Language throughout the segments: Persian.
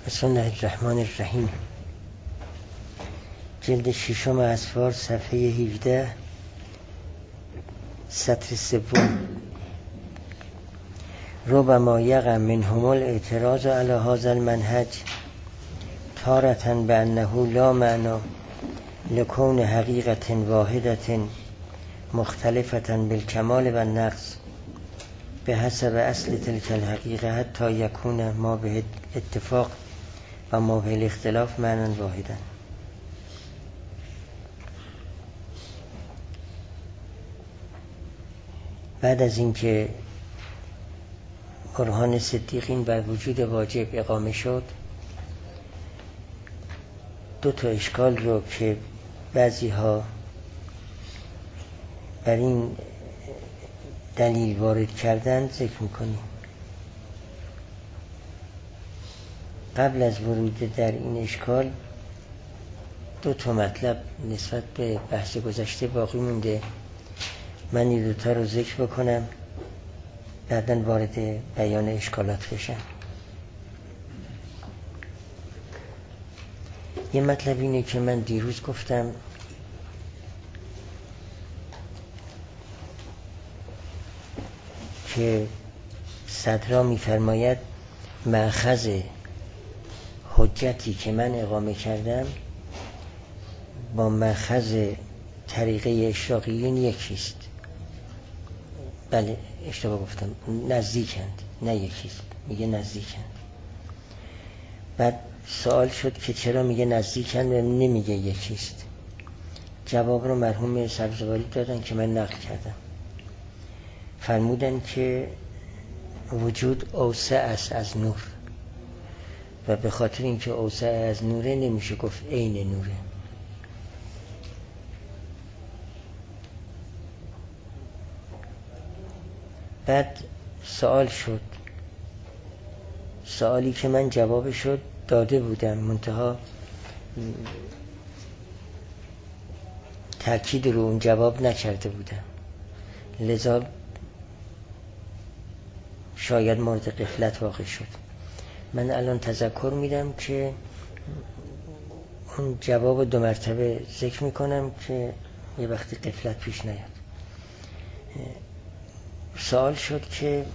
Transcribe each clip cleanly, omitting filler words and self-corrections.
بسم الله الرحمن الرحیم. جلد ششم اسفار صفحه 17 سطر سوم. ربما یقع منهم الاعتراض علی هذا المنهج تارة بأنه لا معنى لكون حقیقة واحدة مختلفة بالکمال و النقص بحسب اصل تلك الحقیقه حتی یکون ما به اتفاق و ما به الاختلاف معنی واحدا. بعد از اینکه برهان صدیقین بر وجود واجب اقامه شد، دو تا اشکال رو که بعضی ها بر این دلیل وارد کردن ذکر میکنیم. قبل از ورود در این اشکال دو تا مطلب نسبت به بحث گذشته باقی مونده. من این دوتا رو ذکر بکنم، بعداً وارد بیان اشکالات بشم. یه مطلب اینه که من دیروز گفتم که صدرا می‌فرماید مأخذ حجتی که من اقامه کردم با مأخذ طریقه اشراقیین یکیست. بله اشتباه گفتم، نزدیکند، نه یکیست، میگه نزدیکند. بعد سوال شد که چرا میگه نزدیکند و نمیگه یکیست. جواب رو مرحوم سبزواری دادن که من نقل کردم. فرمودن که وجود اوسع است از نور و به خاطر اینکه اوسع از نوره نمیشه گفت عین نوره. بعد سوال شد، سوالی که من جوابش رو داده بودم، منتها تأکید رو اون جواب نکرده بودم، لذا شاید مورد غفلت واقع شد. من الان تذکر میدم که اون جواب دو مرتبه ذکر میکنم که یه وقتی غفلت پیش نیاد. سوال شد که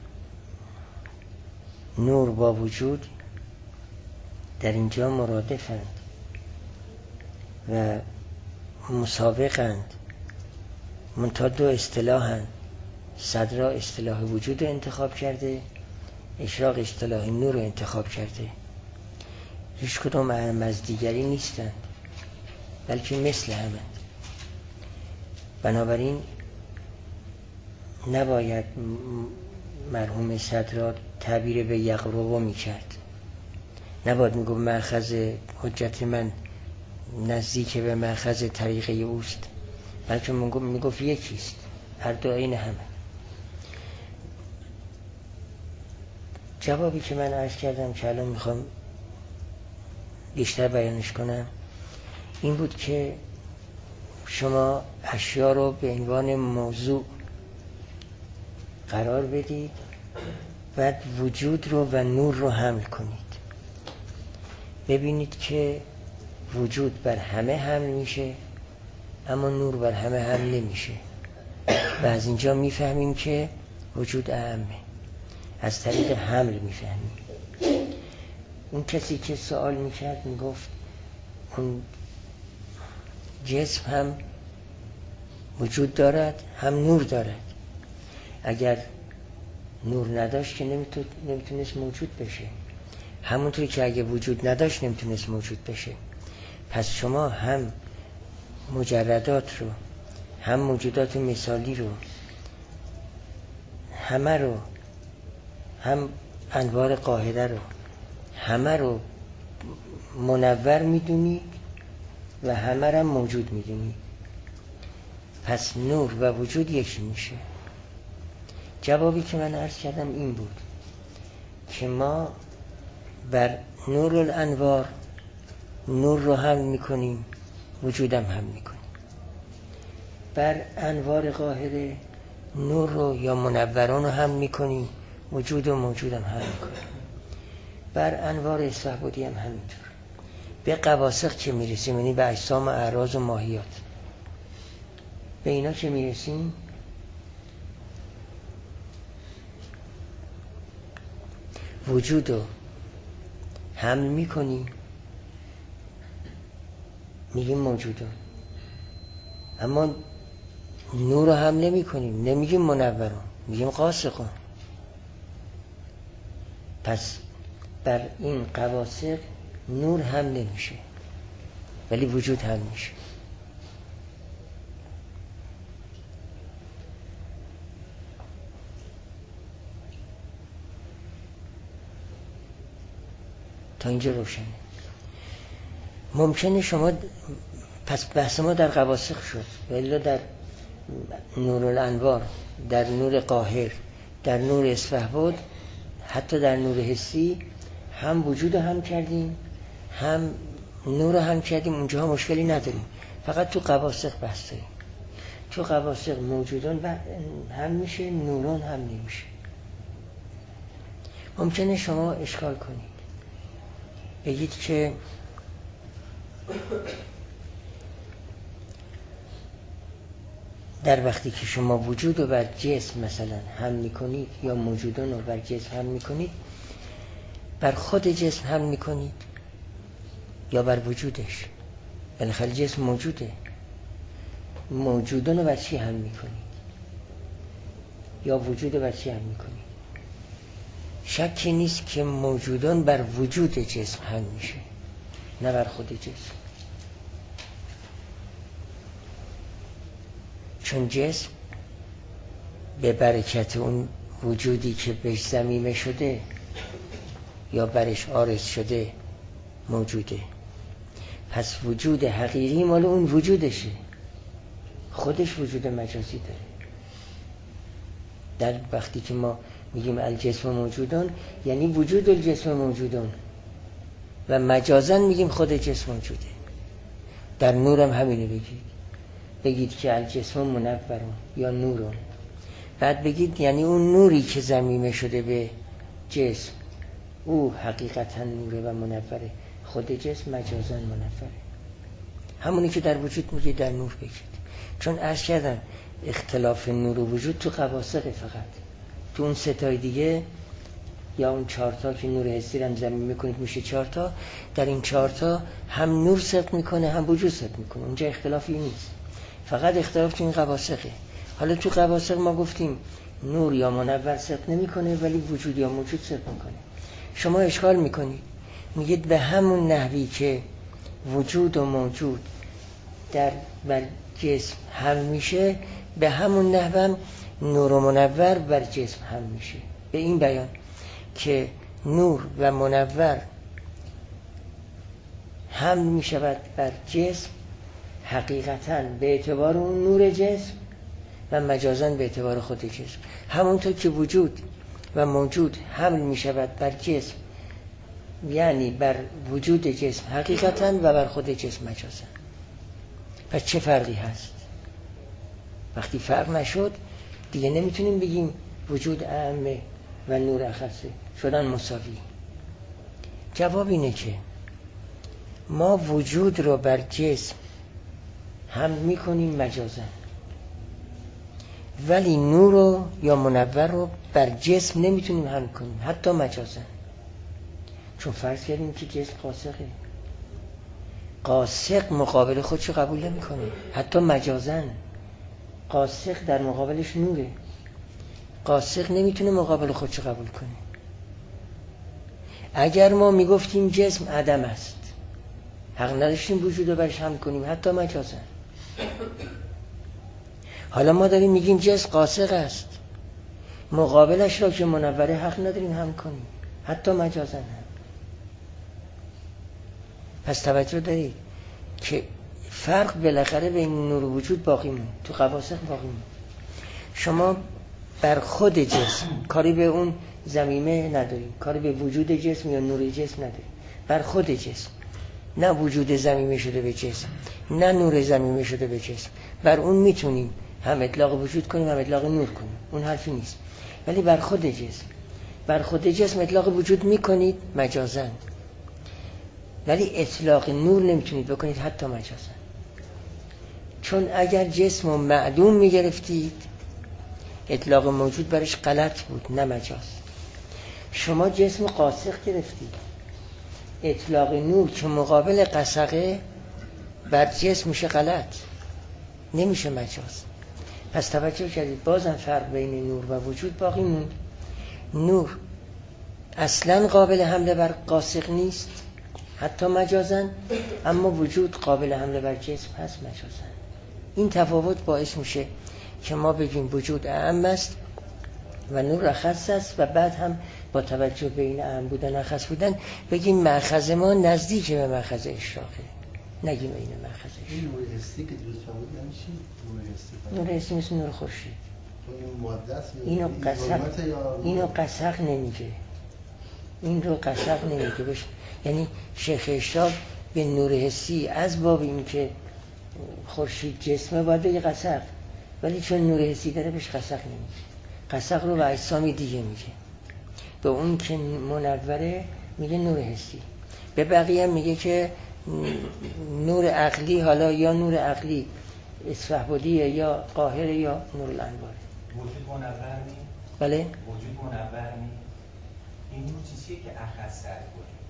نور با وجود در اینجا مرادفند و مسابقند، منتها دو اصطلاحند. صدرا اصطلاح وجود رو انتخاب کرده، اشراق اصطلاح نور رو انتخاب کرده. هیچ کدوم از دیگری نیستند، بلکه مثل همند. بنابراین نباید مرحوم صدرا تعبیر به یقربو میکرد، نباید میگفت مأخذ حجت من نزدیک به مأخذ طریقه اوست، بلکه میگفت یکیست، هر دو عین همه. جوابی که من عرض کردم که الان میخوام بیشتر بیانش کنم این بود که شما اشیا رو به عنوان موضوع قرار بدید، بعد وجود رو و نور رو حمل کنید. ببینید که وجود بر همه حمل میشه اما نور بر همه حمل نمیشه و از اینجا میفهمیم که وجود اعمه. از طریق حمل میفهمیم. اون کسی که سوال میکرد میگفت اون جسم هم وجود دارد هم نور دارد. اگر نور نداشت که نمیتونست موجود بشه، همونطوری که اگه وجود نداشت نمیتونست موجود بشه. پس شما هم مجردات رو، هم موجودات مثالی رو، همه رو، هم انوار قاهره رو، همه رو منور میدونید و همه رو موجود میدونید. پس نور و وجود یکی میشه. جوابی که من عرض کردم این بود که ما بر نور الانوار نور رو حمل میکنیم، وجودم حمل میکنیم. بر انوار قاهره نور رو یا منوران رو حمل میکنیم، وجود و موجودم حمل میکنیم. بر انوار اصفهبودی هم همینطور. به قواسق که میرسیم، یعنی به اجسام و اعراض و ماهیات، به اینا که میرسیم وجود رو حمل میکنیم، میگیم موجودون، اما نور رو حمل نمی کنیم، نمیگیم منورون، میگیم قاسقون. پس بر این قواسق نور حمل نمیشه ولی وجود حمل میشه. تا اینجا روشنه. ممکنه شما پس بحث ما در قواسق شد، ولی در نور الانوار، در نور قاهر، در نور اصفهبود، حتی در نور حسی هم وجود هم کردیم هم نور هم کردیم، اونجا مشکلی نداریم. فقط تو قواسق بحث داریم. تو قواسق موجودان هم میشه، نوران هم نمیشه. ممکنه شما اشکال کنید، بگید که در وقتی که شما وجود رو بر جسم مثلا هم میکنید یا موجودان رو بر جسم هم میکنید، بر خود جسم هم میکنید یا بر وجودش؟ بالاخره جسم موجوده، موجودان رو بر چی هم میکنید یا وجود رو بر چی هم میکنید؟ شکی نیست که موجودان بر وجود جسم هم میشه، نه بر خود جسم. چون جسم به برکت اون وجودی که بهش ضمیمه شده یا برش عارض شده موجوده. پس وجود حقیقی مال اون وجودشه، خودش وجود مجازی داره. در وقتی که ما میگیم الجسم موجودان، یعنی وجود الجسم موجودان، و مجازن میگیم خود جسم موجوده. در نورم همینه بگید که الجسم منورون یا نورون، بعد بگید یعنی اون نوری که ضمیمه شده به جسم او حقیقتا نوره و منوره، خود جسم مجازن منوره. همونی که در وجود میگه در نور بگید. چون عرض کردم اختلاف نور و وجود تو قواسقه، فقط تو اون ستای دیگه یا اون 4 تا که نور حسی رو ضمیمه میکنید میشه 4 تا، در این 4 تا هم نور صدق میکنه هم وجود صدق میکنه، اونجا اختلافی نیست، فقط اختلاف تو این قواسقه. حالا تو قواسق ما گفتیم نور یا منور صدق نمیکنه ولی وجود یا موجود صدق میکنه. شما اشکال میکنید، میگید به همون نحوی که وجود و موجود بر جسم هم میشه، به همون نحو نور و منور بر جسم هم میشه. به این بیان که نور و منور هم میشود بر جسم حقیقتاً به اعتبار اون نور جسم و مجازاً به اعتبار خود جسم. همونطور که وجود و موجود حمل میشود بر جسم، یعنی بر وجود جسم حقیقتاً و بر خود جسم مجازاً. پس چه فرقی هست؟ وقتی فرق نشد دیگه نمیتونیم بگیم وجود اعمه و نور اخصه، شدن مساوی. جواب اینه که ما وجود رو بر جسم هم میکنیم مجازاً، ولی نور رو یا منور رو بر جسم نمیتونیم هم کنیم حتی مجازاً. چون فرض کردیم که جسم قاسقه، قاسق مقابل خودشو قبول نمیکنه حتی مجازاً. قاسق در مقابلش نوره، قاسق نمیتونه مقابل خودشو قبول کنه. اگر ما میگفتیم جسم عدم است، حق نداشتیم وجود رو برش هم کنیم حتی مجازاً. حالا ما داریم میگیم جسم قاسق است، مقابلش را که منوره حق نداریم هم کنیم حتی مجازاً هم. پس توجه دارید که فرق بالاخره بین نور و وجود باقی موند، تو قواسق باقی موند. شما بر خود جسم کاری به اون ضمیمه نداریم، کاری به وجود جسم یا نور جسم نداریم، بر خود جسم، نه وجود ضمیمه شده به جسم نه نور ضمیمه شده به جسم، بر اون میتونیم هم اطلاق وجود کنیم هم اطلاق نور کنیم، اون حرفی نیست. ولی بر خود جسم بر خود جسم اطلاق وجود میکنید مجازن، ولی اطلاق نور نمیتونید بکنید حتی مجازن. چون اگر جسم رو معدوم میگرفتید اطلاق موجود برش غلط بود نه مجاز. شما جسم قاصق گرفتید، اطلاق نور که مقابل قسقه بر جسم میشه غلط، نمیشه مجاز. پس توجه کردید بازم فرق بین نور و وجود باقی موند. نور اصلا قابل حمله بر قاصق نیست حتی مجازن، اما وجود قابل حمله بر جسم هست مجازن. این تفاوت باعث میشه که ما بگیم وجود اعم است و نور اخص است و بعد هم با توجه به این اعم بودن اخص بودن بگیم مأخذ ما نزدیک به مأخذ اشراقه، نگیم این مأخذ اشراقه. این نور حسی که درست فرمود یعنی چی؟ نور حسی مثل نور خورشید. این ماده است اینو قسق نمیگه، این رو قسق نمیگه بشه. یعنی شیخ اشراق به نور حسی از باب این که خورشید جسمه باید بگه قسق، ولی چون نور حسی داره بهش قسق نمیگه. قسق رو به اجسامی دیگه میگه. به اون که منوره میگه نور حسی، به بقیه میگه که نور عقلی، حالا یا نور عقلی اصفهبدیه یا قاهره یا نور الانواره. وجود منور نیست؟ بله؟ وجود منور نیست؟ این نور چیزیه که اخص سر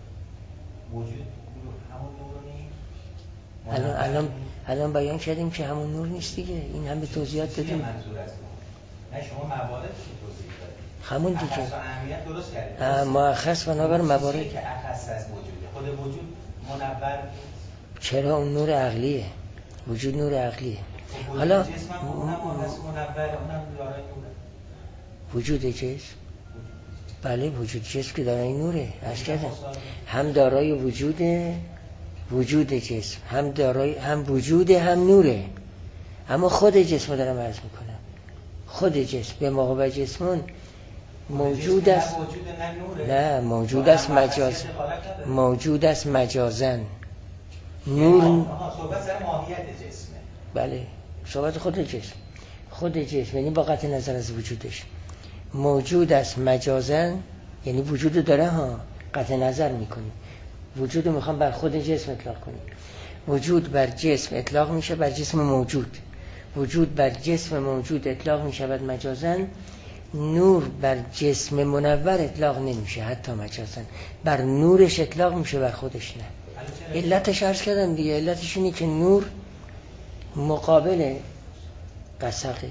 وجود همون نور نیست؟ الان بیان کردیم که همون نور نیست دیگه، این هم به توضیحات دادیم. منظور از اون نه شما موارد که توضیح دادید همون دیگه اخص و اهمیت درست کردید. ما اخص بنابر موارد چیزیه که اخص از وجوده، خود وجود منور نیست. چرا اون نور عقلیه، وجود نور عقلیه. حالا جسم هم اونم منور، اونم دارای نوره. وجود جسم بله وجود جسم که دارای نوره، عرض کردم هم دارای وجوده، وجود جسم هم دارای هم وجوده هم نوره. اما خود جسم رو دارم عرض میکنم، خود جسم به مقابل جسمون موجود است، نه موجود است مجاز، موجود است مجازن. نور صحبت سر ماهیت جسمه. بله صحبت خود جسم، خود جسم یعنی با قطع نظر از وجودش موجود است مجازن، یعنی وجود داره ها، قطع نظر میکنی وجود رو میخوام بر خود جسم اطلاق کنی. وجود بر جسم اطلاق میشه بر جسم موجود، وجود بر جسم موجود اطلاق میشود مجازن. نور بر جسم منور اطلاق نمیشه حتی مجازن، بر نورش اطلاق میشه بر خودش نه. علتش عرض کردم دیگه، علتش اینه که نور مقابل قسقه،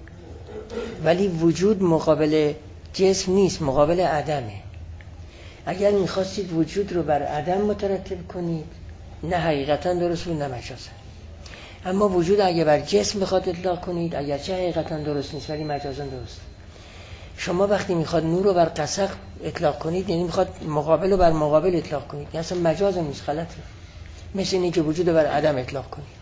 ولی وجود مقابل جسم نیست، مقابل عدمه. اگر میخواستید وجود رو بر عدم مترتب کنید نه حقیقتا درست بود نه مجازا. اما وجود اگه بر جسم بخواد اطلاق کنید اگرچه حقیقتا درست نیست ولی مجازا درست. شما وقتی میخواد نور رو بر قسق اطلاق کنید یعنی میخواد مقابل رو بر مقابل اطلاق کنید، یعنی اصلا مجاز نیست، غلطه. مثل اینه که وجود رو بر عدم اطلاق کنید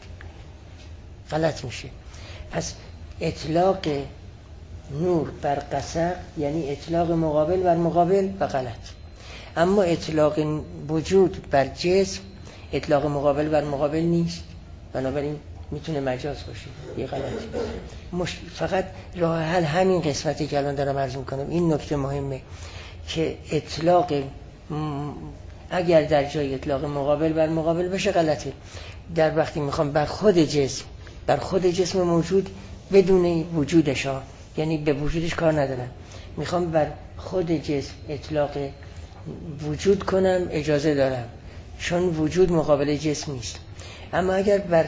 غلط میشه. پس اطلاق نور بر قسق یعنی اطلاق مقابل بر مقابل و غلط. اما اطلاق وجود بر جسم اطلاق مقابل بر مقابل نیست، بنابراین میتونه مجاز باشه، یه غلطی. فقط راه حل همین قسمتی که الان دارم عرض میکنم. این نکته مهمه که اطلاق اگر در جای اطلاق مقابل بر مقابل بشه غلطه. در وقتی میخوام بر خود جسم، بر خود جسم موجود بدون وجودش ها، یعنی به وجودش کار ندارم، میخوام بر خود جسم اطلاق وجود کنم اجازه دارم چون وجود مقابل جسم نیست. اما اگر بر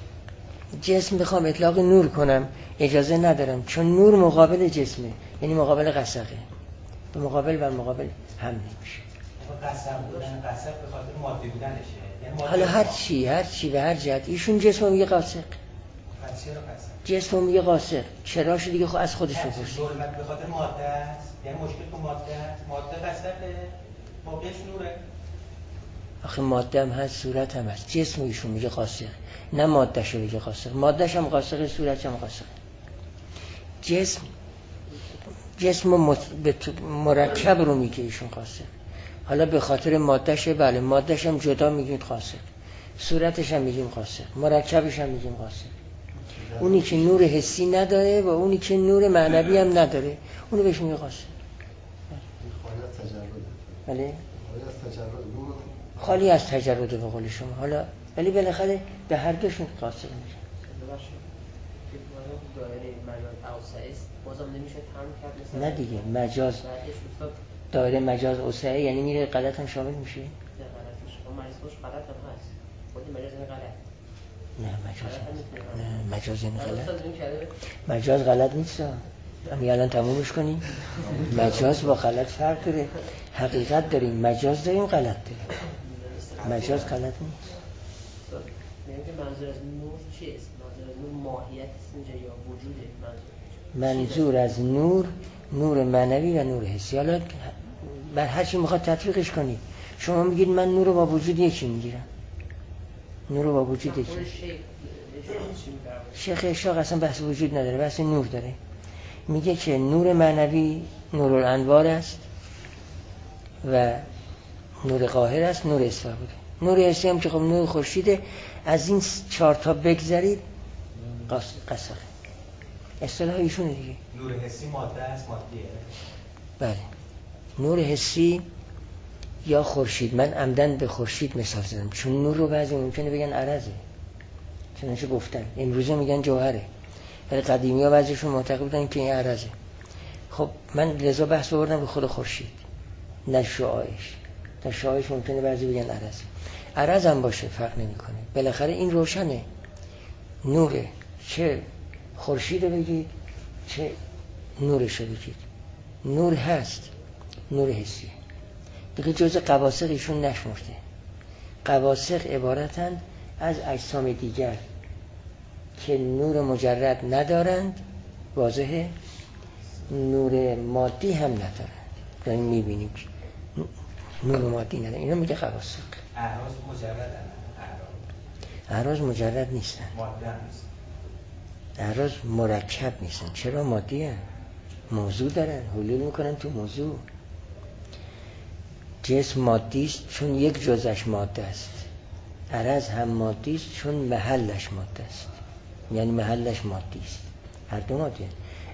جسم بخوام اطلاق نور کنم اجازه ندارم چون نور مقابل جسمه، یعنی مقابل قسقه، به مقابل بر مقابل هم نمیشه. قسق بودن قسق به خاطر ماده بودنشه، یعنی حالا هر چی به هر جهت ایشون جسم میگه قاسق، جسم میگه قاسق، چراش دیگه خود از خودش بپرسید. ظلمت به خاطر ماده است، یعنی مشکل تو ماده است، ماده قسقه موقعش نوره. آخه ماده هم هست صورت هم هست، جسم ایشون میگه قاسق، نه مادهشو میگه قاسق. مادهش هم قاسق، صورتش هم قاسق. جسم مرکب رو میگه ایشون قاسق. حالا به خاطر مادهشه، بله مادهش هم جدا میگیم قاسق، صورتش هم میگیم قاسق، مرکبش هم میگیم قاسق. اونی که نور حسی نداره و اونی که نور معنوی هم نداره اونو بهش میگه قاسق. بله خالی از تجرد نور خالی از تجرد به قول شما. حالا ولی بالاخره به هر دوشون قاصر میشه. دایره مجاز اوسع است بازم نمیشه تمام کرد مثلا. نه دیگه مجاز دایره مجاز اوسعه یعنی میره غلط هم شامل میشه. نه غلط میشه. اون مجاز غلط هم هست. خود مجاز این غلط. نه مجاز این غلط. نه مجاز غلط نیست. همین الان تمومش کنیم. مجاز با غلط فرق داره. حقیقت داریم، مجاز داریم، غلط داریم. مجاز غلط نیست. منظور از نور چیست؟ منظور از نور ماهیت است اینجا یا وجوده؟ منظور از نور، نور معنوی و نور حسی. حالا بر هر چی میخواد تطبیقش کنید. شما میگید من نور رو با وجود یکی میگیرم. نور رو با وجود یکی. شیخ اشراق اصلا بحث وجود نداره، بحث نور داره. میگه که نور معنوی نور الانوار است و نور قاهر است، نور اصلاح بوده. نور حسی هم که خب نور خورشیده. از این 4 تا بگذرید قسخه اصطلاح ایشونه دیگه. نور حسی ماده است، مادیه. بله نور حسی یا خورشید. من عمدن به خورشید مثال زدم چون نور رو بعضی ممکنه بگن عرضه، چنانچه گفتن امروزه میگن جوهره، ولی قدیمی ها بعضیشون معتقد بودن که این عرضه. خب من لذا بحث بردم به خود خورشید نه شعاعش. در شعاعش ممکنه بعضی بگن عرضه. عرض هم باشه فرق نمیکنه، بالاخره این روشنه. نوره، چه خورشید رو بگید چه نورش رو بگید، نور هست، نور حسی دیگه. جز قواسق ایشون نشمرده. قواسق عبارتند از اجسام دیگر که نور مجرد ندارند، واضحه، نور مادی هم ندارند. یعنی میبینیم که نور مادی ندارند، اینا میگه قواسق. اعراض مجرد اعراض مجرد نیستن، ماده نیست. اعراض مرکب نیستن. چرا مادی هستن؟ موضوع دارن، حلول میکنن تو موضوع. جسم مادی است چون یک جزش ماده است. عرض هم مادی است چون محلش ماده است، یعنی محلش مادی است. هر دو ماده.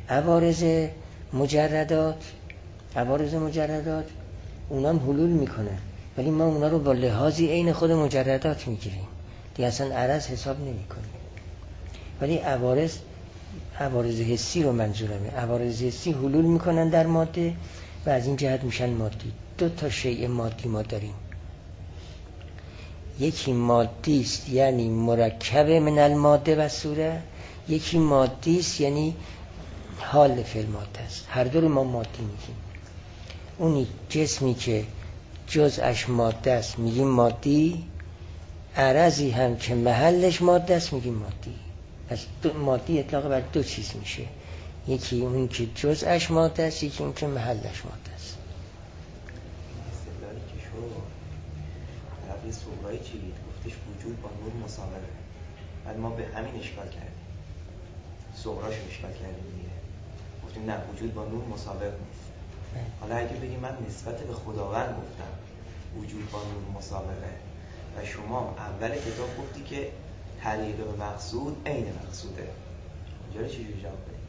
عوارض مجردات اونام حلول میکنن، ولی ما اونا رو با لحاظی عین خود مجردات میگیریم دیگه، اصلا عرض حساب نمی کنیم. ولی عوارض حسی رو منظورمه. عوارض حسی حلول میکنن در ماده و از این جهت میشن مادی. 2 تا شیء مادی ما داریم. یکی مادی است یعنی مرکب من الماده و صوره، یکی مادی است یعنی حال فعل ماده است. هر دو رو ما مادی میگیم. اونی جسمی که جزءش ماده است میگیم مادی، عرضی هم که محلش ماده است میگیم مادی. پس مادی اطلاق بر 2 چیز میشه، یکی اون که جزءش ماده است، یکی اون که محلش ماده است. استدلالی که شد طرف صغرایی چی گفتش وجود با نور مساوره، بعد ما به همین اشکال کردیم، صغراشو اشکال کردیم دیگه، گفتیم نه وجود با نور مساوره نیست. حالا اگه بگیم من نسبت به خداوند گفتم وجود با نور مساوره و شما اول کتاب گفتی که طریق به مقصود عین مقصوده، اونجا رو چجوری جواب بدیم؟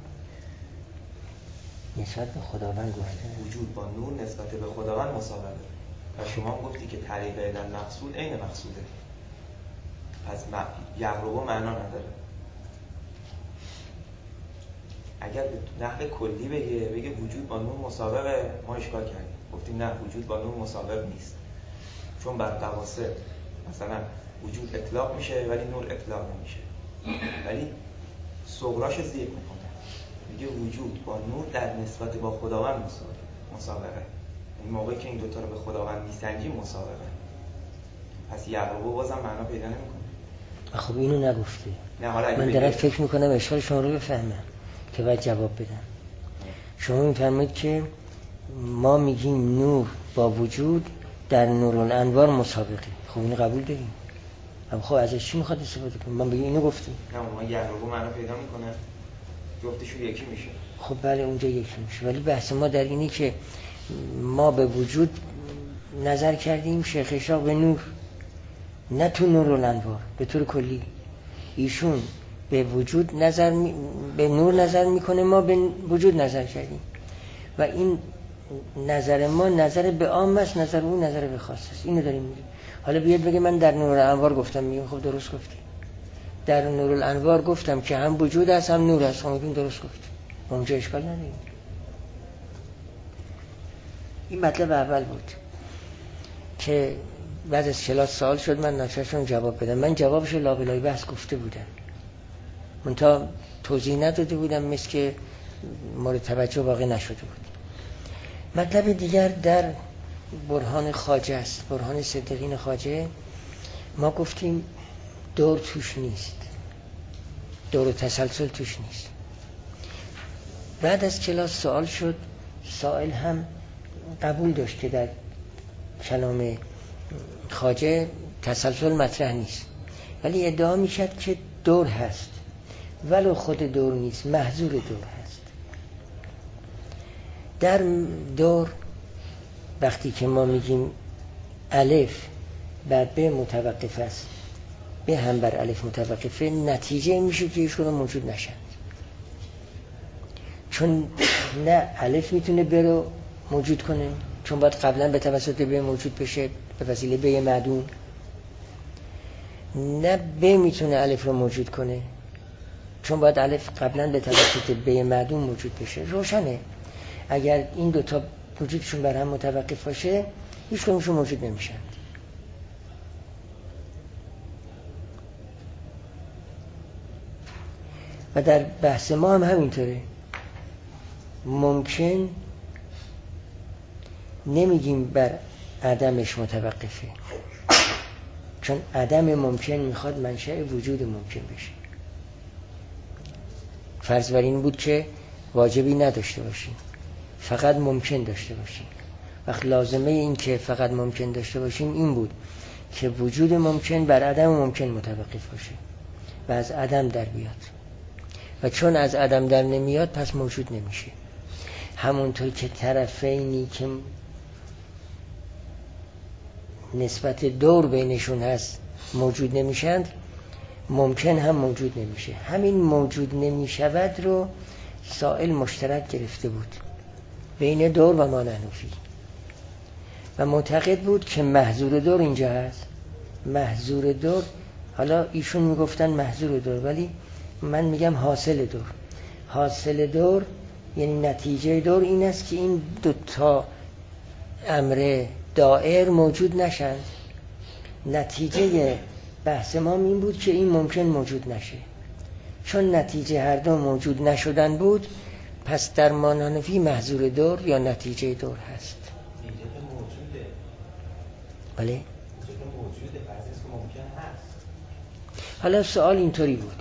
نسبت به خداوند گفته وجود با نور نسبت به خداوند مساوره و شما گفتی که طریق به مقصود عین مقصوده، پس یقربا معنا نداره. اگر به نحو کلی بگه وجود با نور مساوره، ما اشکال کردیم، گفتیم نه وجود با نور مساوره نیست، چون بر قواصد مثلا وجود اطلاق میشه ولی نور اطلاق نمیشه، ولی صغراش ذکر میکنه، میگه وجود با نور در نسبت با خداوند مساوره. این موقعی که این دوتا رو به خداوند میسنجیم مساوره، پس یعقوب بازم معنا پیدا نمیکنه. خب اینو نگفته. نه حالا من دارم فکر میکنم اشکال شما رو بفهمم که باید جواب بدم. شما میفرمایید که ما میگیم نور با وجود در نور الانوار مسابقه. خب اینو قبول داریم، اما خب ازش چی میخواد استفاده کنیم؟ من بگیم اینو گفتیم. نه ما یعقوب معنا پیدا میکنه، جفتشون یکی میشه. خب بله اونجا یکی میشه، ولی بحث ما در اینه که ما به وجود نظر کردیم، شیخ اشراق به نور، نه تو نور الانوار به طور کلی. ایشون به وجود به نور نظر میکنه، ما به وجود نظر کردیم و این نظر ما نظر به عام است، نظر اون نظر به خاص است. اینو داریم میگیم. حالا بیاد بگه من در نور الانوار گفتم، میگم خب درست گفتی. در نور الانوار گفتم که هم وجود است هم نور است، خب میگیم درست گفتی. اونجا اشکال نداره. این مطلب اول بود که بعد از کلاس سوال شد، من ناچارم جواب بدم. من جوابش لابلای بحث گفته بودم، منتها توضیح نداده بودم، مثل که مورد توجه واقع نشده بود. مطلب دیگر در برهان خواجه است، برهان صدیقین خواجه. ما گفتیم دور توش نیست، دور و تسلسل توش نیست. بعد از کلاس سوال شد، سائل هم قبول داشت که در کلام خواجه تسلسل مطرح نیست، ولی ادعا میشد که دور هست، ولو خود دور نیست، محظور دور هست. در دور وقتی که ما میگیم الف بر ب متوقف است، ب هم بر الف متوقفه، نتیجه میشه که ایشون موجود نشند، چون نه الف میتونه ب رو موجود کنه، چون باید قبلا به توسط ب موجود بشه به وسیله ب معدوم، نه ب میتونه الف رو موجود کنه، چون باید الف قبلا به توسط ب معدوم موجود بشه. روشنه اگر این دوتا وجودشون بر هم متوقف باشه، هیچ کدومشون موجود نمیشن. و در بحث ما هم همینطوره. ممکن نمیگیم بر عدمش متوقفه، چون عدم ممکن میخواد منشأ وجود ممکن بشه. فرض بر این بود که واجبی نداشته باشیم، فقط ممکن داشته باشیم. وقت لازمه این که فقط ممکن داشته باشیم این بود که وجود ممکن بر عدم ممکن متوقف باشه و از عدم در بیاد، و چون از عدم در نمیاد پس موجود نمیشه. همونطور که طرفینی که نسبت دور بینشون هست موجود نمیشند، ممکن هم موجود نمیشه. همین موجود نمیشود رو سائل مشترک گرفته بود بین دور و مانعنوفی و معتقد بود که محظور دور اینجا هست. محظور دور، حالا ایشون میگفتن محظور دور، ولی من میگم حاصل دور. حاصل دور یعنی نتیجه دور این است که این دوتا امر دائر موجود نشند. نتیجه بحث ما این بود که این ممکن موجود نشه. چون نتیجه هر دو موجود نشدن بود، پس در مانعنوفی محظور دور یا نتیجه دور هست. موجوده. بله؟ موجوده، بعضی است که ممکن هست. حالا سوال اینطوری بود،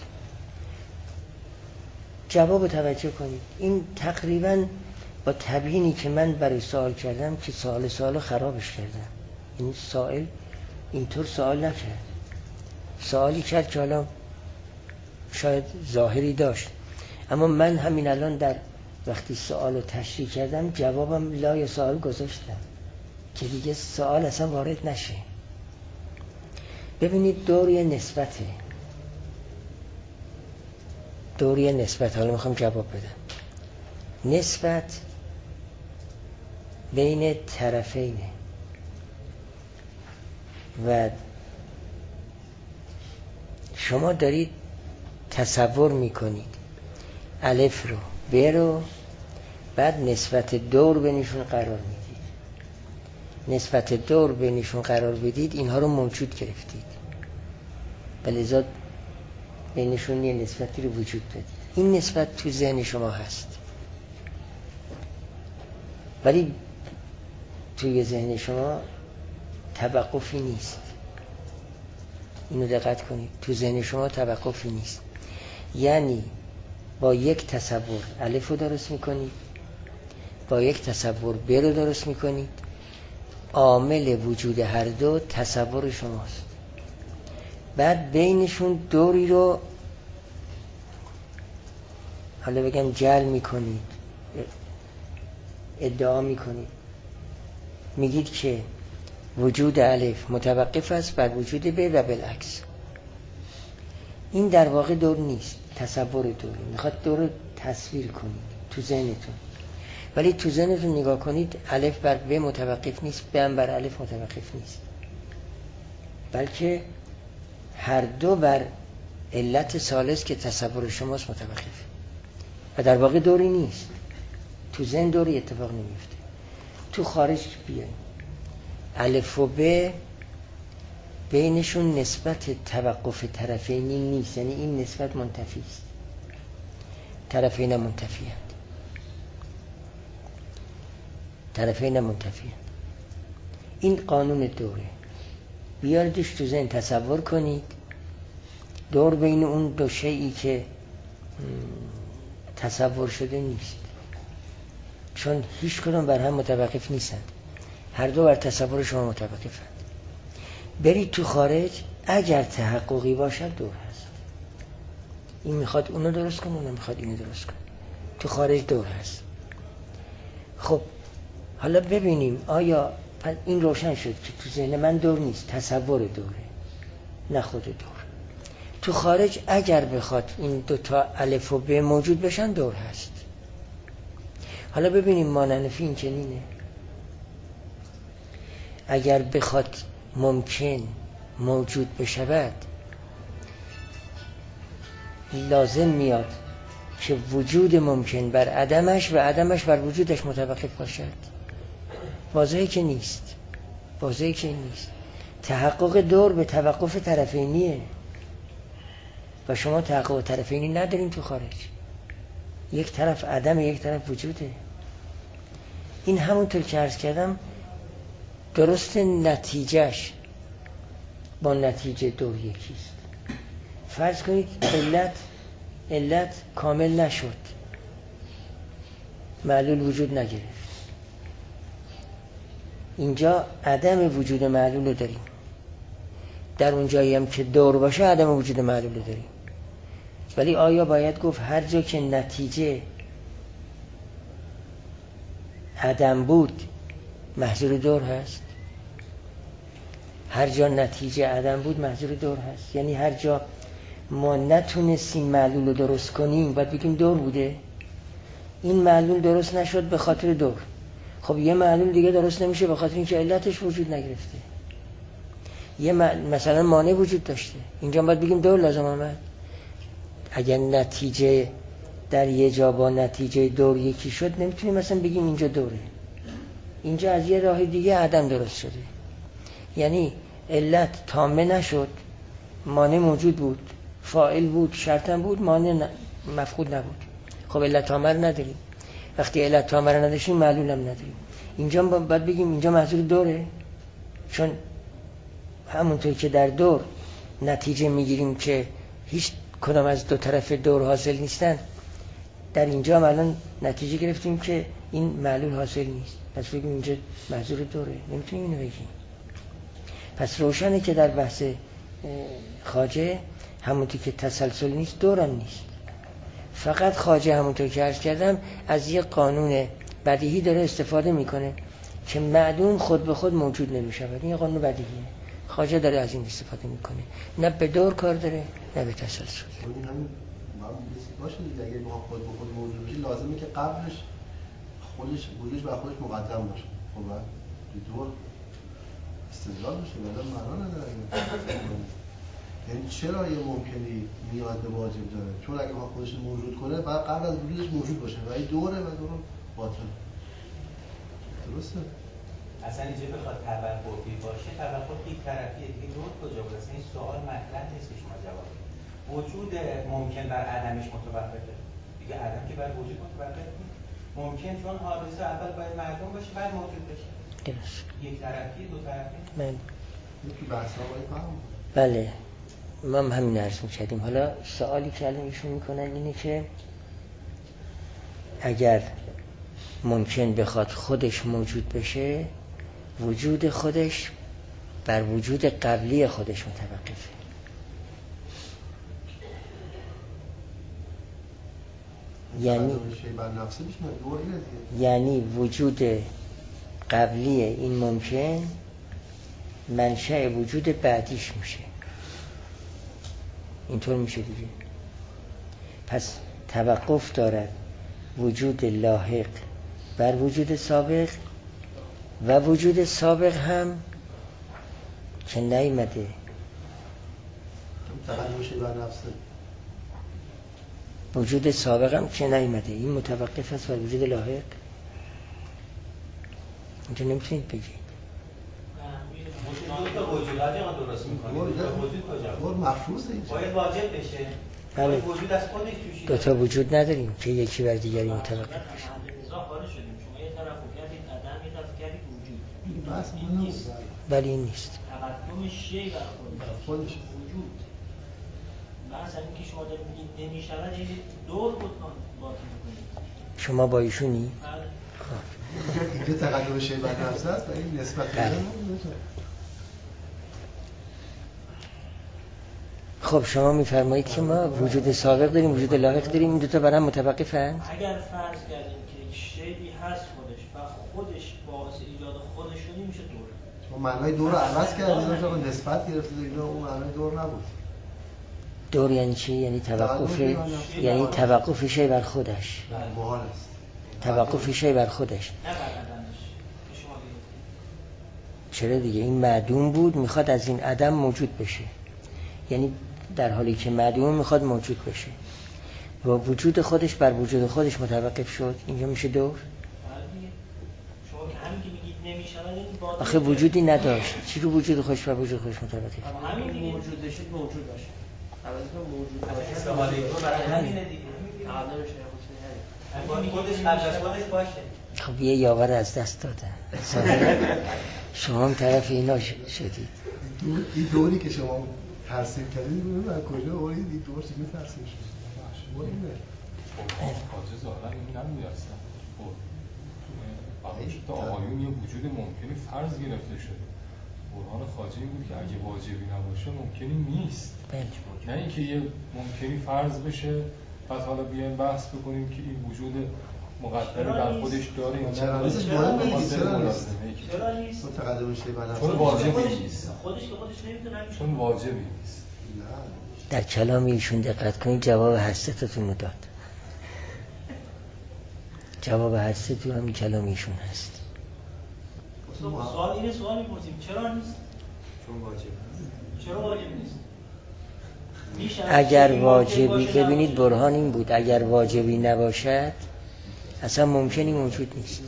جواب توجه کنید. این تقریباً با تبیینی که من برای سوال کردم که سوال خرابش کردم. این سائل اینطور سوال نکرد، سوالی کرد که حالا شاید ظاهری داشت، اما من همین الان در وقتی سوال رو تشریح کردم جوابم لای سوال گذاشتم که دیگه سوال اصلا وارد نشه. ببینید دوری نسبته، دوری نسبت. حالا میخوام جواب بدم. نسبت بین طرفینه و شما دارید تصور میکنید الف رو ب رو، بعد نسبت دور بینشون قرار میدید. نسبت دور بینشون قرار بدید، اینها رو موجود گرفتید، بلذا بینشون یه نسبتی رو وجود دادید. این نسبت تو ذهن شما هست، ولی توی ذهن شما توقفی نیست. اینو دقت کنید، تو ذهن شما توقفی نیست. یعنی با یک تصور الف رو درست میکنید، با یک تصور ب رو درست میکنید. عامل وجود هر دو تصور شماست. بعد بینشون دوری رو حالا بگم جعل میکنید، ادعا میکنید، میگید که وجود الف متوقف است بر وجود ب و بالعکس. این در واقع دور نیست، تصور دوری. میخواد دور رو تصویر کنید تو ذهنتون، ولی تو ذهنتون نگاه کنید الف بر ب متوقف نیست، ب هم بر الف متوقف نیست، بلکه هر دو بر علت ثالث که تصور شماست متوقفه و در واقع دوری نیست. تو ذهن دوری اتفاق نمیفته. تو خارج بیاین الف و ب بینشون نسبت توقف طرفینی نیست، یعنی این نسبت منتفی است، طرفین منتفی‌اند، طرفین منتفی‌اند. این قانون دوره، بیاردش تو ذهن تصور کنید دور بین اون دو شیئی که تصور شده نیست، چون هیچ کدوم بر هم متوقف نیستند، هر دو بر تصور شما متوقفند. برید تو خارج، اگر تحققی باشد دور هست، این میخواد اونو درست کنه، اونو میخواد اینو درست کنه، تو خارج دور هست. خب حالا ببینیم آیا این روشن شد که تو ذهن من دور نیست، تصور دوره نه خود دور. تو خارج اگر بخواد این دوتا الف و ب موجود بشن دور هست. حالا ببینیم ماننفی این چنینه، اگر بخواد ممکن موجود بشود لازم میاد که وجود ممکن بر عدمش و عدمش بر وجودش متوقف باشد. واضحه که نیست، واضحه که نیست. تحقق دور به توقف طرفینیه و شما تحقق طرفینی ندارین تو خارج، یک طرف عدم یک طرف وجوده. این همونطور که عرض کردم درست نتیجهش با نتیجه دور یکیست. فرض کنید علت کامل نشد، معلول وجود نگرفت، اینجا عدم وجود معلول رو داریم، در اون جایی هم که دور باشه عدم وجود معلول رو داریم. ولی آیا باید گفت هر جا که نتیجه عدم بود محضور دور هست؟ هر جا نتیجه عدم بود محضور دور هست، یعنی هر جا ما نتونستیم معلول رو درست کنیم باید بگیم دور بوده. این معلول درست نشد به خاطر دور، خب یه معلول دیگه درست نمیشه به خاطر اینکه علتش وجود نگرفته. یه مثلا مانع وجود داشته، اینجا باید بگیم دور لازم آمد. اگر نتیجه در یه جا با نتیجه دور یکی شد نمیتونیم مثلا بگیم اینجا دوره، اینجا از یه راه دیگه عدم درست شده. یعنی علت تامه نشد، مانع موجود بود، فاعل بود، شرطم بود، مانع مفقود نبود. خب علت تامه رو نداریم، وقتی علت تامه رو نداشتیم معلول هم نداریم. اینجا باید بگیم اینجا محضور دوره، چون همونطور که در دور نتیجه میگیریم که هیچ کدام از دو طرف دور حاصل نیستن، در اینجا هم الان نتیجه گرفتیم که این معلول حاصل نیست، پس بگیم اینجا محضور دوره، نمیتونیم اینو بگیم. پس روشنه که در بحث خواجه همونطور که تسلسل نیست دورم نیست، فقط خواجه همونطور که عرض کردم از یک قانون بدیهی داره استفاده میکنه که معدوم خود به خود موجود نمیشود. این قانون بدیهیه، خواجه داره از این استفاده میکنه، نه به دور کار داره نه به تسلسل. این همین باشه دیگه، اگه بخواد خود به خود موجود بشه لازمه که قبلش وجودش بر خودش مقدم باشه. خب دور استدلال بشه ولی معنا نداره. یعنی چرا یه ممکنی نیاز به واجب داره؟ چون اگه بخواد خودش موجود کنه بعد قبل از وجودش موجود باشه و این دوره و دور باطل. درسته؟ اصلا اینجا بخواد توقفی باشه، توقف یک طرفیه دیگه. دور کجا بود؟ اصلا این سوال مطرح نیست که شما جواب بدید. وجود ممکن بر عدمش متوقفه دیگه، عدم که بر وجود متوقف نیست. ممکن چون حادثه اول باید معدوم باشه بعد موجود بشه. درست. یک طرفی دو طرفی. یکی بحثا باید فهم. بله ما هم همین عرض می‌کردیم. حالا سوالی که الان ایشون میکنن اینه که اگر ممکن بخواد خودش موجود بشه، وجود خودش بر وجود قبلی خودش متوقفه. یعنی وجود قبلی این ممکن منشأ وجود بعدیش میشه. اینطور میشه دیگه. پس توقف دارد وجود لاحق بر وجود سابق و وجود سابق هم که نیامده. تقدم شی بر نفسه. وجود سابق هم که نیامده، این متوقف است بر وجود لاحق. اینجا نمیتونید بگید وجوداتی ها درست میکنید. وجود کجا؟ مفروضه اینجا. باید واجب بشه. بله. باید وجود از خودش توشیده. دو تا وجود نداریم که یکی بر دیگری متوقف بشه. خارج شدیم. شما یه طرف کردید عدم، یه طرف کردید وجود. این بحث این نیست. ولی این نیست. تقدم شی بر خودش وجود. مثلا اینکه شما دارید میگید نمیشود، این دور بود باطل میکنید. شما با ایشونی؟ اینجا تقدم شی بر نفس است و این نسبت خب شما میفرمایید که ما وجود سابق داریم، وجود لاحق داریم، این دو تا برام متوقفن؟ اگر فرض کردیم که شیئی هست خودش و خودش باعث ایجاد خودش شده، میشه دور. شما معنای دور رو عوض کردید، شما نسبت گرفتید، اینا اون معنای دور نبود. دور یعنی چی؟ یعنی توقف شی بر خودش. محال است. توقف شی بر خودش. چرا دیگه؟ این معدوم بود، میخواد از این عدم موجود بشه. یعنی در حالی که معدوم میخواد موجود بشه و وجود خودش بر وجود خودش متوقف شد، اینجا میشه دور. شما که همین که میگید نمیشود، آخه وجودی نداشت، چی رو وجود خودش بر وجود خودش متوقف شد؟ همین دیگه موجود بشه موجود باشه. البته موجود باشه استعمال این رو برای همینه دیگه. خودش قبل از خودش باشه. خب یه یاور از دست دادن. شما هم طرف اینا شدید. این دوری که شما ترسیم کردید ببینید از کجا اورید این دور چیزی ترسیم شد. مهمه. خاطر ظاهرا این نمی‌دونستم. خب تا آقایون یه وجود ممکنی فرض گرفته شده. برهان خواجه این بود که اگه واجبی نباشه ممکنی نیست. نه اینکه یه ممکنی فرض بشه بعد حالا بیایم بحث بکنیم که این وجود مقدر در خودش داره یا نه. چرا نیست؟ متقدم شی بر نفس. چون واجبی نیست. خودش که خودش نمیتونه. چون واجبی نیست. در کلام ایشون دقت کنید، جواب هستتون رو داد. جواب هستتون هم کلام ایشون هست. سوال اینه، سوال میپرسیم چرا نیست؟ چون واجب نیست. چرا واجب نیست؟ اگر واجبی، ببینید برهان این بود، اگر واجبی نباشد اصلا ممکنی موجود نیست.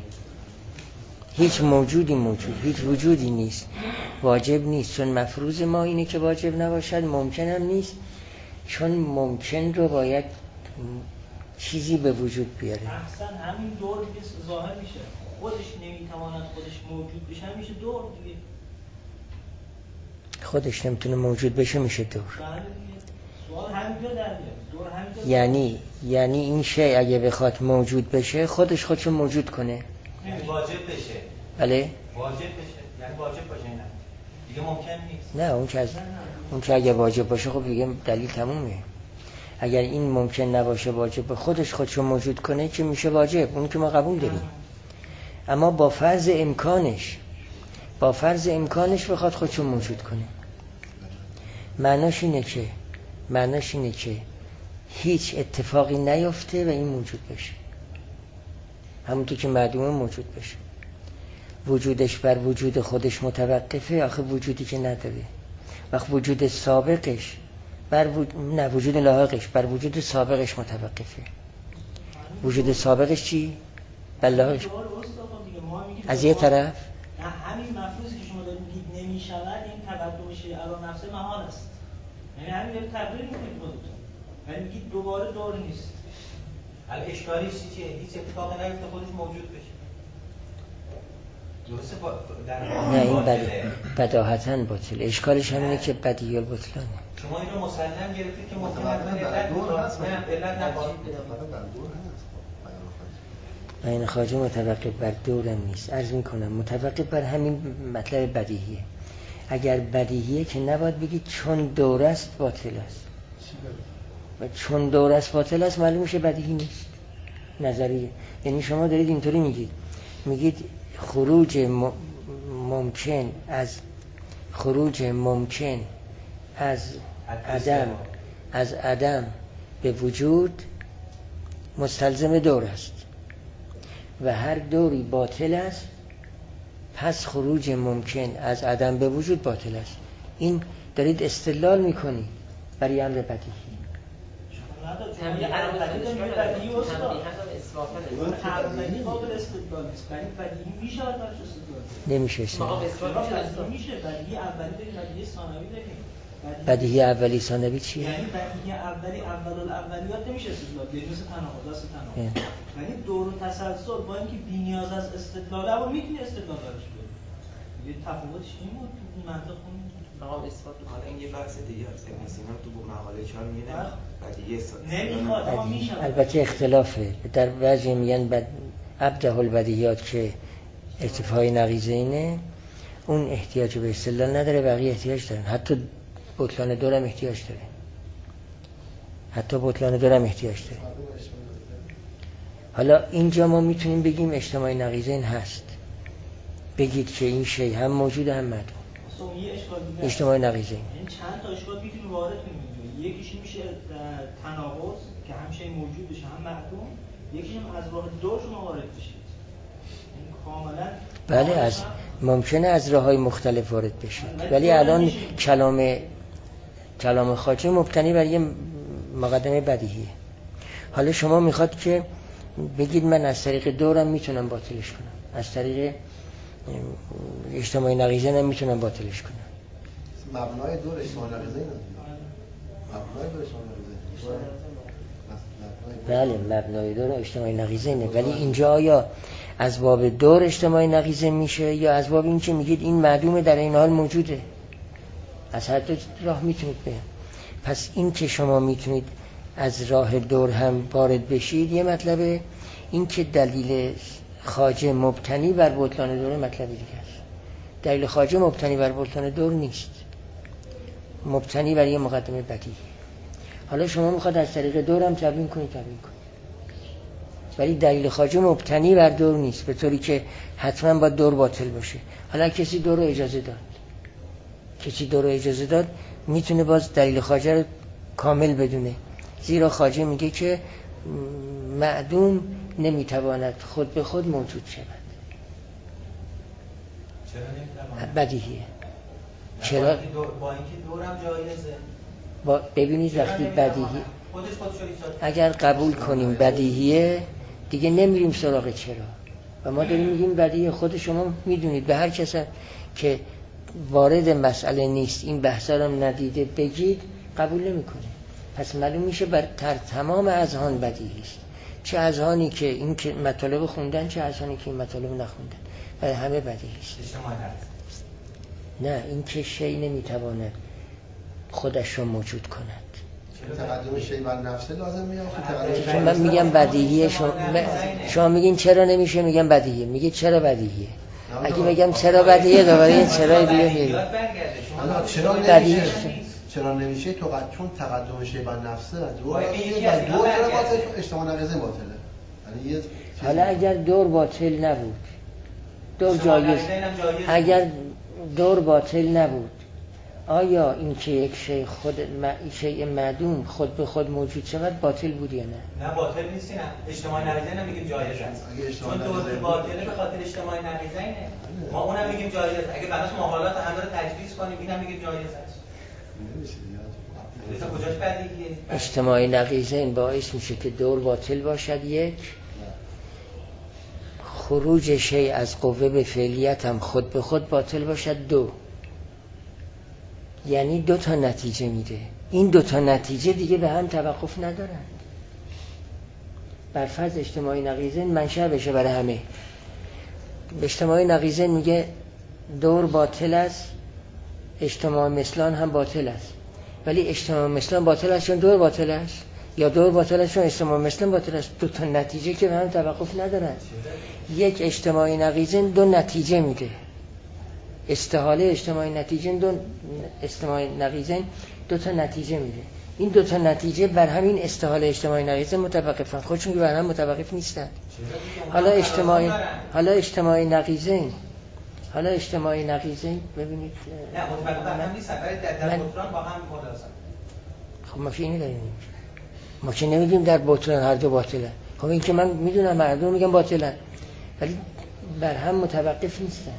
هیچ موجودی هیچ وجودی نیست، واجب نیست. چون مفروض ما اینه که واجب نباشد، ممکن هم نیست، چون ممکن رو باید چیزی به وجود بیاره. احسن همین دور دیگه ظاهر میشه، خودش نمیتواند خودش موجود بشه، میشه دور دیگه. خودش نمیتونه موجود بشه، میشه دور. سوال همینجا در میاد. یعنی این شی اگه بخواد موجود بشه خودش خودشو موجود کنه. واجب بشه. بله؟ واجب بشه. یعنی واجب باشه نه. دیگه ممکن نیست. نه اون که اگه واجب باشه خب دیگه دلیل تمومه. اگر این ممکن نباشه واجب به خودش خودشو موجود کنه که میشه واجب، اون که ما قبول داریم. اما با فرض امکانش بخواد خودشو موجود کنه. معناش اینه که هیچ اتفاقی نیفته و این موجود بشه، همونطور که معدوم موجود بشه. وجودش بر وجود خودش متوقفه، آخه وجودی که نداره. وقت وجود سابقش وجود لاحقش بر وجود سابقش متوقفه. وجود سابقش چی؟ بر لاحقش. از یه طرف همین مفروضی که شما دارید میگید نمیشود، این تقدم شی علی نفسه محال است. یعنی همین دارید تبریر میکنید خودتون. یعنی میگید دوباره دور نیست. حالا اشکالیش چیه؟ هیچ اتفاقی نیفته خودش موجود بشه. درسته نه این بداهتاً باطل. اشکالش همینه که بدیهی البطلانه. شما اینو مسلم گرفتید که ممکن این خواجه متوقف بر دورم نیست. عرض میکنم متوقف بر همین مطلب بدیهیه. اگر بدیهیه که نباید بگید چون دور است باطل است. و چون دور است باطل است معلوم میشه بدیهی نیست. نظریه. یعنی شما دارید اینطوری میگید خروج ممکن از عدم به وجود مستلزم دور است. و هر دوری باطل است، پس خروج ممکن از عدم به وجود باطل است. این دارید استدلال میکنی برای امر بدیهی. نمیشه بدیهی اولی ثانوی چیه؟ یعنی بدیهی اولی اولیات نمیشه استدلال، بدون تناقض است تناقض. یعنی دور و تسلسل با اینکه بی‌نیاز از استدلاله اما میتونی استدلال درش بیاری. یه تفاوتش این بود تو منطق خون مقام اثبات. حالا این یه بحث دیگه است. ابن سینا تو مقاله 4 میگه بدیهی اثبات نمیخواد اما میشه. البته اختلافه. در بعضی میگن ابدع البدیهیات که ارتفاع نقیضینه، اون احتیاج به استدلال نداره، بقیه احتیاج دارن. حتی بطلان دورم احتیاج داره. حالا اینجا ما میتونیم بگیم اجتماع نقیضین هست. بگید که این شی هم موجود هم معدوم. اجتماع نقیضین. این چند تا اشکال میتونیم وارد کنیم. یکیش میشه تناقض که هم شی موجود بشه هم معدوم. یکیش هم از راه دور شما وارد بشید. این کاملا بله، از ممکنه از راه‌های مختلف وارد بشید، ولی الان کلام خواجه مبتنی بر یه مقدمه بدیهیه. حالا شما میخواد که بگید من از طریق دورم میتونم باطلش کنم، از طریق اجتماع نقیضین هم میتونم باطلش کنم. مبنای دور اجتماع نقیضین بله، مبنای دور اجتماع نقیضینه، ولی اینجا آیا از باب دور اجتماع نقیضین میشه یا از باب این که میگید این معدومه در این حال موجوده؟ از هر دو راه میتونید بگید. پس این که شما میتونید از راه دور هم وارد بشید یه مطلبه، این که دلیل خواجه مبتنی بر بطلان دور مطلبی دیگه است. دلیل خواجه مبتنی بر بطلان دور نیست، مبتنی بر یه مقدمه بدیهی. حالا شما میخواد از طریق دور هم تبیین کنید، ولی دلیل خواجه مبتنی بر دور نیست، به طوری که حتما باید دور باطل باشه. حالا کسی دور رو اجازه داد، میتونه باز دلیل خواجه رو کامل بدونه، زیرا خواجه میگه که معدوم نمیتواند خود به خود موجود شود. چرا نمیتواند؟ بدیهیه. چرا؟ با اینکه دورم جایزه. ببینید وقتی بدیهی اگر قبول کنیم بدیهیه، دیگه نمیریم سراغ چرا، و ما داریم میگیم بدیهی. خود شما میدونید به هر کسی که وارد مسئله نیست این بحثا رو ندیده بگید قبول نمیکنه. پس معلوم میشه بر تمام اذهان بدیهی است، چه اذهانی که این که مطالب خوندن، چه اذهانی که این مطالب نخوندن، برای همه بدیهی است. نه، این که شی نمیتواند خودش رو موجود کند. تقدم شی بر نفسه لازم میاد. چون من میگم بدیهیه، شما میگین چرا نمیشه، میگم بدیهیه. میگه چرا بدیهیه؟ اگه بگم چرا بدیهیه دوباره چرا دیگه میگه. چرا نمیشه؟ چون تقدم شی بر نفسه دور باطل، اجتماع نقیضین باطله. حالا اگر دور باطل نبود، دور جایز، اگر دور باطل نبود، آیا این که یک شیء معدوم خود به خود موجود شود باطل بود یا نه؟ نه باطل نیست. نه اجتماع نقیضین هم میگیم جایز است. چون دور باطله به خاطر اجتماع نقیضینه. ما اونم میگیم جایز است. اگه بناس محالات همه رو تجویز کنیم اینم میگیم جایز است. کجاش بدیهیه؟ اجتماع نقیضین باعث میشه که دور باطل باشد، یک، خروج شیء از قوه به فعلیت هم خود به خود باطل باشد، دو. یعنی دو تا نتیجه میده. این دو تا نتیجه دیگه به هم توقف ندارن. بر فرض اجتماعی نقیضین منشأ بشه برای همه. اجتماعی نقیضین میگه دور باطل است، اجتماع مثلان هم باطل است. ولی اجتماع مثلان باطل است چون دور باطل است، یا دور باطل است چون اجتماع مثلان باطل است. دو تا نتیجه که به هم توقف ندارن. یک اجتماعی نقیضین دو نتیجه میده. استحاله اجتماعی نقیضین دو تا نتیجه میده. این دو تا نتیجه بر همین استحاله اجتماعی نقیضین متوقفن، خودشون که بر هم متوقف نیستن. حالا اجتماعی نقیضین ببینید نه متوقف هم نیستن، ولی در بطلان با هم ملازم. خب ما که اینی داریم، ما که نمیگیم در بطلان هر دو باطلن. خب این که من میدونم مردم میگن باطلن، ولی بر هم متوقف نیستن.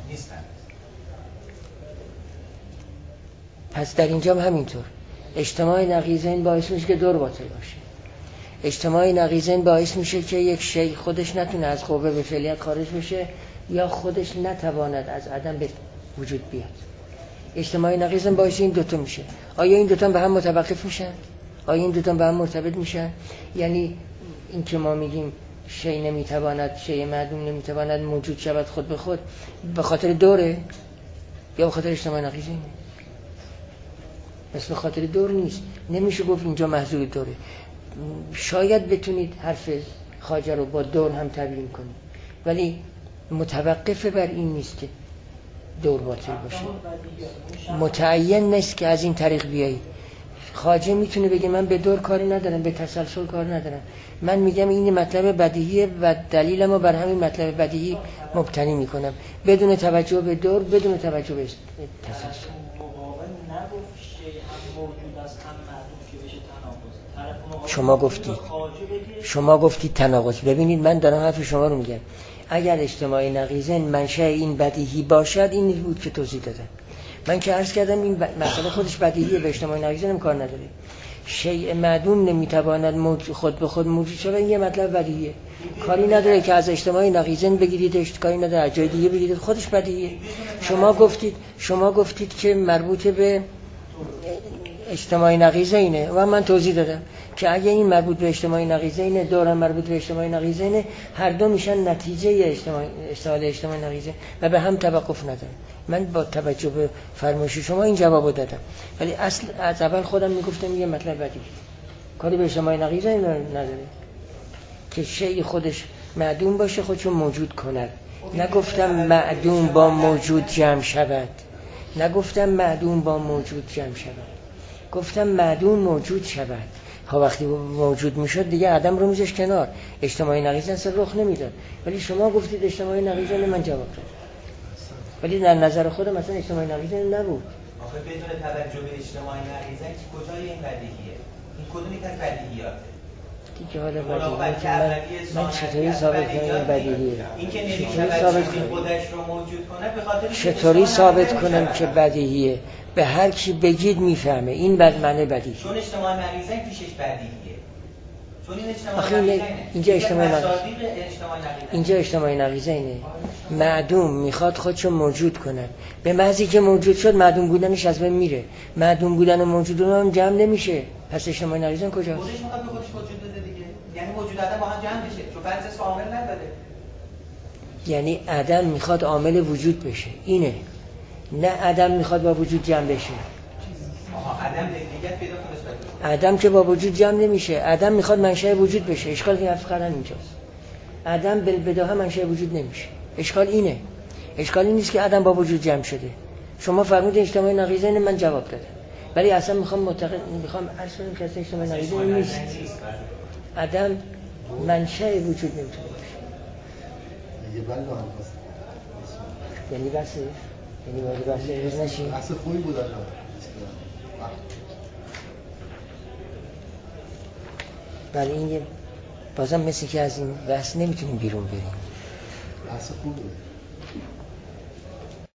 پس در اینجا هم همینطور اجتماع نقیضین باعث میشه که دور باطل باشه. اجتماع نقیضین باعث میشه که یک شی خودش نتونه از قوه به فعلیت خارج بشه یا خودش نتواند از عدم به وجود بیاد. اجتماع نقیضین باعث این دوتا میشه. آیا این دوتا به هم متوقف میشن؟ آیا این دوتا به هم مرتبط میشن؟ یعنی این که ما میگیم شی نمیتواند، شی معدوم نمیتواند موجود شود خود به خود، به خاطر دوره یا به خاطر اجتماع نقیضین؟ بس به خاطر دور نیست. نمیشه گفت اینجا محضور دوره. شاید بتونید حرف خواجه رو با دور هم تبیین کنید، ولی متوقف بر این نیست که دور باطل باشه. متعین نیست که از این طریق بیایی. خواجه میتونه بگه من به دور کاری ندارم، به تسلسل کار ندارم، من میگم این مطلب بدیهیه و دلیلمو بر همین مطلب بدیهی مبتنی میکنم بدون توجه به دور، بدون توجه به تسلسل. شما گفتید تناقض. ببینید من دارم حرف شما رو میگم. اگر اجتماع نقیضین منشأ این بدیهی باشد، این بود که توضیح دادم. من که عرض کردم این مسئله خودش بدیهیه، به اجتماع نقیضین هم کار نداره. شیء معدوم نمیتواند خود به خود موجود شود، این یه مطلب بدیهیه، کاری نداره که از اجتماع نقیضین بگیرید، کاری نداره از جای دیگه بگیرید، خودش بدیهیه. شما گفتید که مربوط به اجتماع نقیضینه و من توضیح دادم که اگه این مربوط به اجتماع نقیضینه، دورم مربوط به اجتماع نقیضینه، هر دو میشن نتیجه اجتماع نقیضین و به هم توقف نداره. من با توجه به فرمایش شما این جوابو دادم، ولی اصل از اول خودم میگفتم یه مطلب بدیهی، کاری به اجتماع نقیضین نداره که شیء خودش معدوم باشه خودشو موجود کند. نگفتم معدوم با موجود جمع شود، نگفتم معدوم با موجود جمع شود، گفتم معدوم موجود شود. وقتی موجود میشد دیگه عدم رو میذاشت کنار، اجتماع نقیضین اصلا رخ نمیداد. ولی شما گفتید اجتماع نقیضین، من جواب دادم، ولی در نظر خودم مثلا اجتماع نقیضین نبود. آخه بدون توجه به اجتماع نقیضین کجای این بدیهیه؟ این کدومی از بدیهیاته؟ دیگه حالا بدیهیه من چطوری ثابت کنم بدیهیه؟ این که نمیشه خودش رو موجود کنه به خاطر چطوری ثابت کنم که بدیهیه؟ به هر کی بگید میفهمه این بد معنی بدیهیه. چون اجتماع نقیضین پیشش بدیهیه. چون این اجتماع نقیضینه. اینجا اجتماع نقیضینه. معدوم میخواد خودشو موجود کنه، به محضی که موجود شد معدوم بودنش از بین میره، معدوم بودن و موجود بودن جمع نمیشه. پس اجتماع نقیضین کجاست؟ خودش میخواد به خودش وجود بده دیگه، یعنی موجود عدم با هم جمع بشه، چون فرض عامل نداره. یعنی عدم میخواد عامل وجود بشه، اینه، نه عدم میخواد با وجود جمع بشه. عدم دیگه پیدا کنه. عدم که با وجود جمع نمیشه، عدم میخواد منشأ وجود بشه. اشکال این حرف کردن اینجاست. عدم بالبداهه منشأ وجود نمیشه. اشکال اینه. اشکال این نیست که عدم با وجود جمع شده. شما فرمودید اجتماع نقیضین، من جواب دادم، ولی اصلا میخوام عرض کنم که اجتماع نقیضین نیست. عدم منشأ وجود نمیتونه باشه. یعنی بسه؟ یعنی وارد بحث روز نشیم؟ بحث خوبی بود الان. ولی این بازم مثل که از این بحث نمیتونیم بیرون بریم. بحث خوبه.